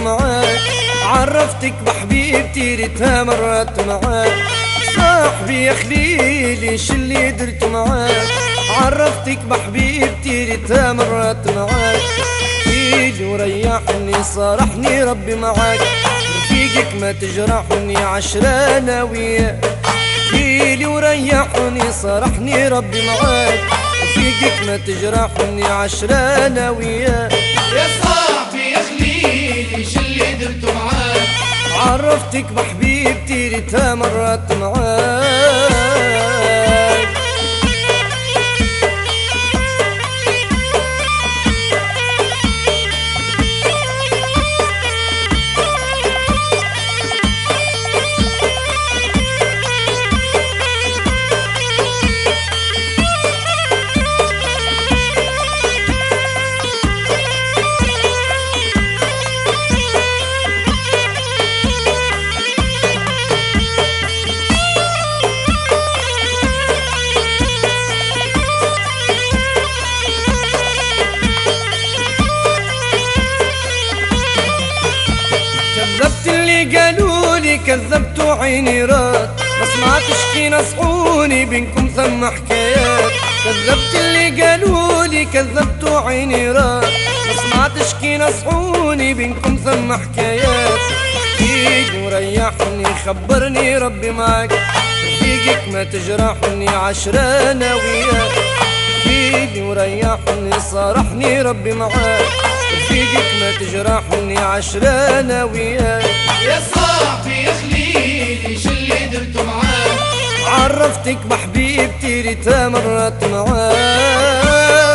معاك، عرفتك بحبيبتي ريتها مرات معاك. صاحبي يا خليلي شلي درت معاك، عرفتك بحبيبتي ريتها مرات معاك. احكيلي وريحني صارحني ربي معاك، رفيقك ما تجرحني عشرة وياك. احكيلي وريحني صارحني ربي معاك، رفيقك ما تجرحني عشرة وياك. يا صاحبي يا خليلي شلي درت معاك، عرفتك بحبيبتي ريتها مرات معاك. كذبت اللي قالولي كذبت عيني راد، بس ما تشكي نصحوني بينكم ثم حكايات. كذبت اللي قالولي كذبت عيني راد، بس ما تشكي نصحوني بينكم ثم حكايات. احكيلي وريحني خبرني ربي معاك، رفيقك ما تجرحني عشرة وياك. احكيلي وريحني صارحني ربي معاك، رفيقك ما تجرحني عشرة وياك. يا صاحبي يا خليلي شلي درت معاك، عرفتك بحبيبتي ريتها مرات معاك.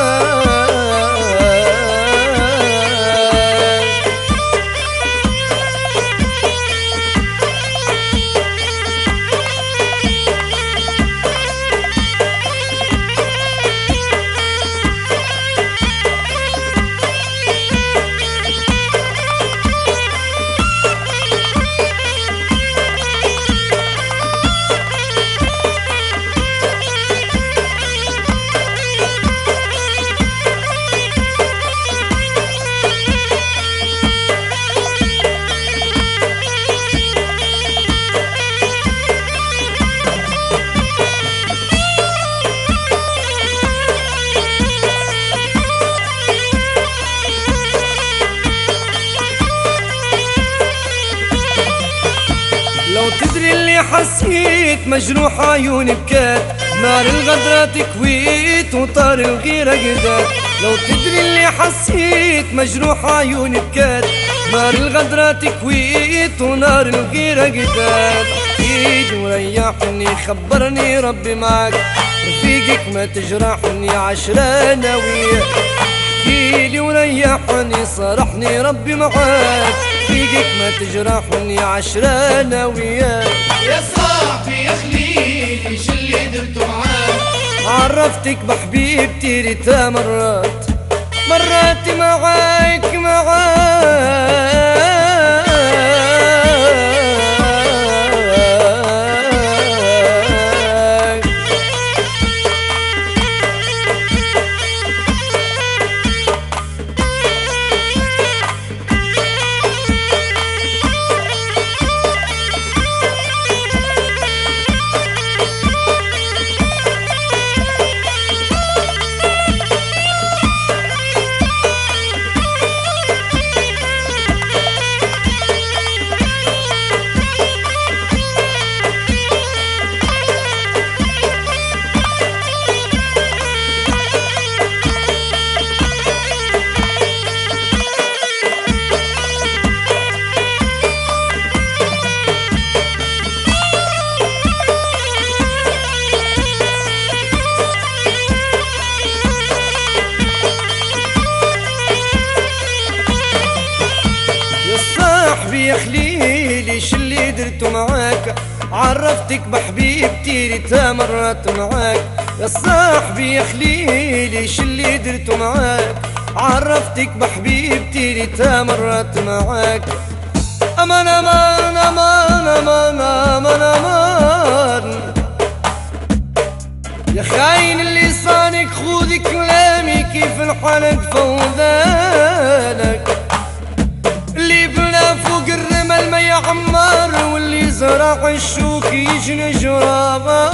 لو تدري اللي حسيت مجروح عيوني بكات، نار الغدرة تكويت وطار الغيرة قدات. لو تدري اللي حسيت مجروح عيوني بكات، نار الغدرة تكويت ونار الغيرة قدات. احكيلي وريحني خبرني ربي معاك، رفيقك ما تجرحني عشرة وياك. احكيلي وريحني صارحني ربي معاك، رفيقك ما تجرحني عشرة وياك. يا صاحبي يا خليلي شلي درت معاك، عرفتك بحبيبتي ريتها مرات معاك يا خليلي شلي درت معاك، عرفتك بحبيبتي ريتها مرات معاك. يا صاحبي يا خليلي شلي درت معاك، عرفتك بحبيبتي ريتها مرات معاك. امان امان امان امان امان امان يا خاين لسانك، خذ كلامي كيف الحلق فوذانك. اللي بلا ما يعمر واللي زرع الشوك يجني جراحه.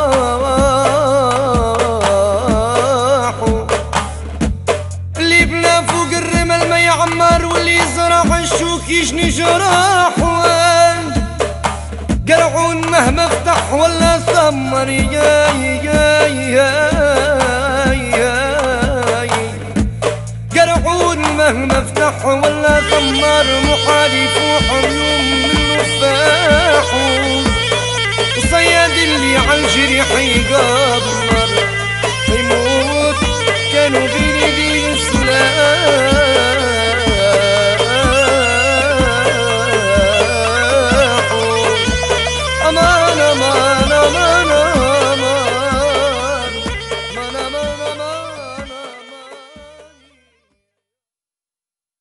اللي بلا فوق الرمل ما يعمر واللي زرع الشوك يجني جراحه. قرعون مهما فتح ولا ثمر قرعون مهما فتح ولا ثمر محالف